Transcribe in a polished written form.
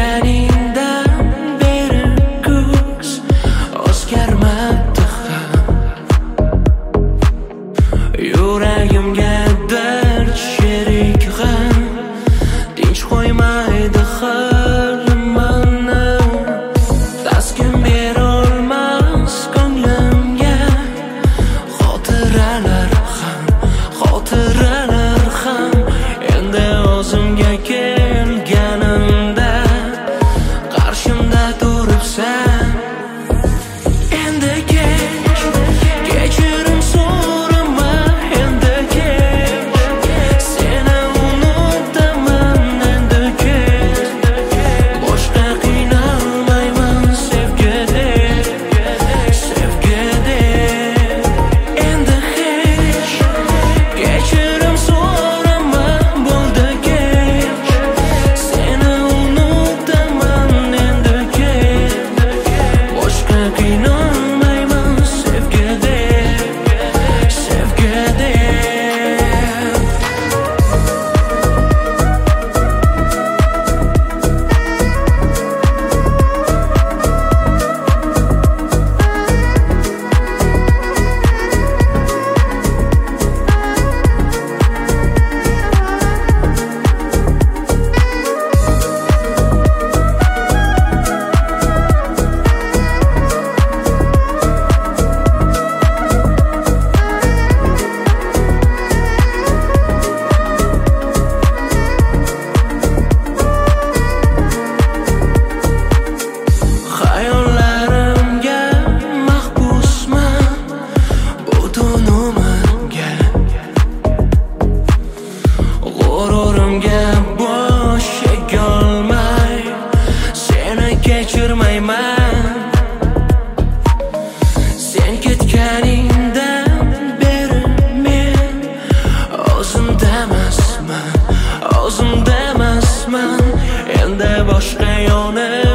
ketganingdan beri ko'z o'zgarmabdi ham. Yuragimga dard sherik g'am, tinch qo'ymaydi halimani. Taskin berolmas ko'nglimga xotiralar ham. Endi o'zimga kelganimda qarshimda turibsan. Endi kech, kechirim so'rama. Endi kech, seni unutaman. Endi kech, boshqa qiynalmayman sevgidek. Endi hech kechirim so'rama. Bo'ldi kech, seni unutaman. Endi kech, boshqa qiynalmayman sevgidek. Hayollarimga mahbusman butun umrimga. G'ururimga bosh egolmay seni kechirmayman. Sen ketganingdan beri men o'zimdamasman. Endi boshqa yonib